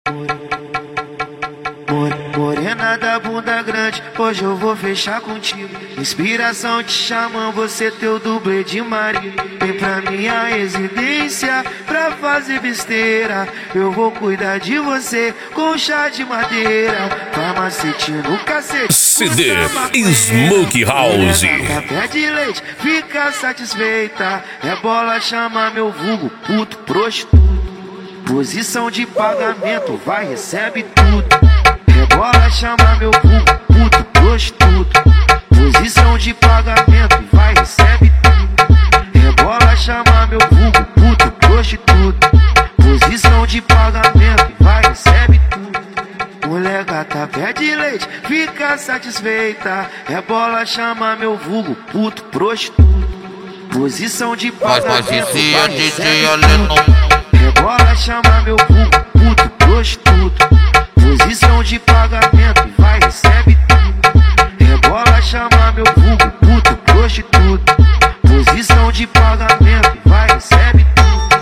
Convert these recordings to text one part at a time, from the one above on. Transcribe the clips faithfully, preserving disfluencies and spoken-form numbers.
Morena da bunda grande, hoje eu vou fechar contigo. Inspiração te chamam, você teu dublê de marido. Vem pra minha residência pra fazer besteira. Eu vou cuidar de você com chá de madeira. Farmacete no cacete, C D Smoke House. Café de leite, fica satisfeita. É bola, chama meu vulgo, puto prostituto. Posição de pagamento, vai, recebe tudo. Rebola, chama meu vulgo, puto prostituto. Posição de pagamento, vai, recebe tudo. Rebola, chama meu vulgo, puto prostituto. Posição de pagamento, vai, recebe tudo. Mulher gata pede leite, fica satisfeita. Rebola, chama meu vulgo, puto prostituto. Posição de pagamento, vai, recebe tudo. Rebola, chama meu vulgo, puto prostituto. Posição de pagamento, vai, recebe tudo. Rebola, chama meu vulgo, puto prostituto. Posição de pagamento, vai, recebe tudo.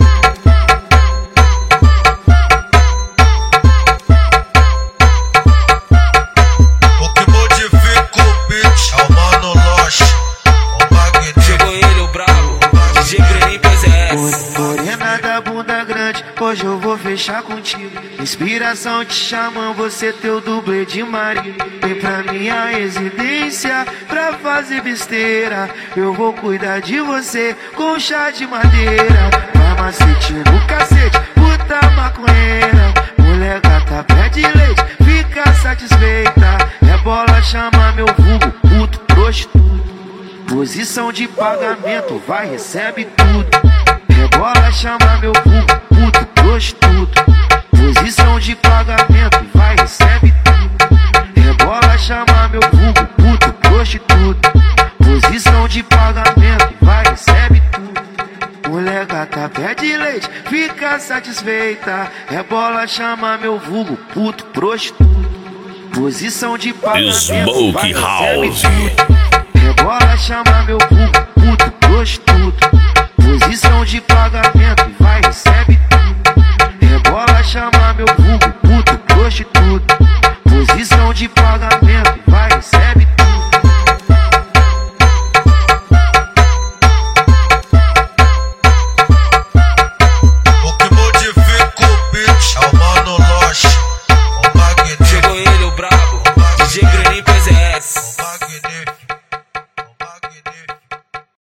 O que modifica o beat é o Mano Loche, o Magnífico. Chegou ele, o brabo, D J Breninho, pois é essa. Morena da bunda grande, hoje eu vou fechar contigo. Inspiração te chamam, você teu dublê de marido. Vem pra minha residência pra fazer besteira. Eu vou cuidar de você com chá de madeira. Farmacete no cacete, puta maconheira. Mulher gata pede leite, fica satisfeita. Rebola, chama meu vulgo, puto prostituto. Posição de pagamento, vai, recebe tudo. Rebola, chama meu vulgo, puto prostituto. Posição de pagamento, vai, recebe tudo. Rebola, chama meu vulgo, puto prostituto. Posição de pagamento, vai, recebe tudo. Mulher gata pede leite, fica satisfeita. Rebola, chama meu vulgo, puto prostituto. Posição de pagamento, Smoke vai, recebe House. tudo. Rebola, chama meu vulgo, puto prostituto. Posição de pagamento.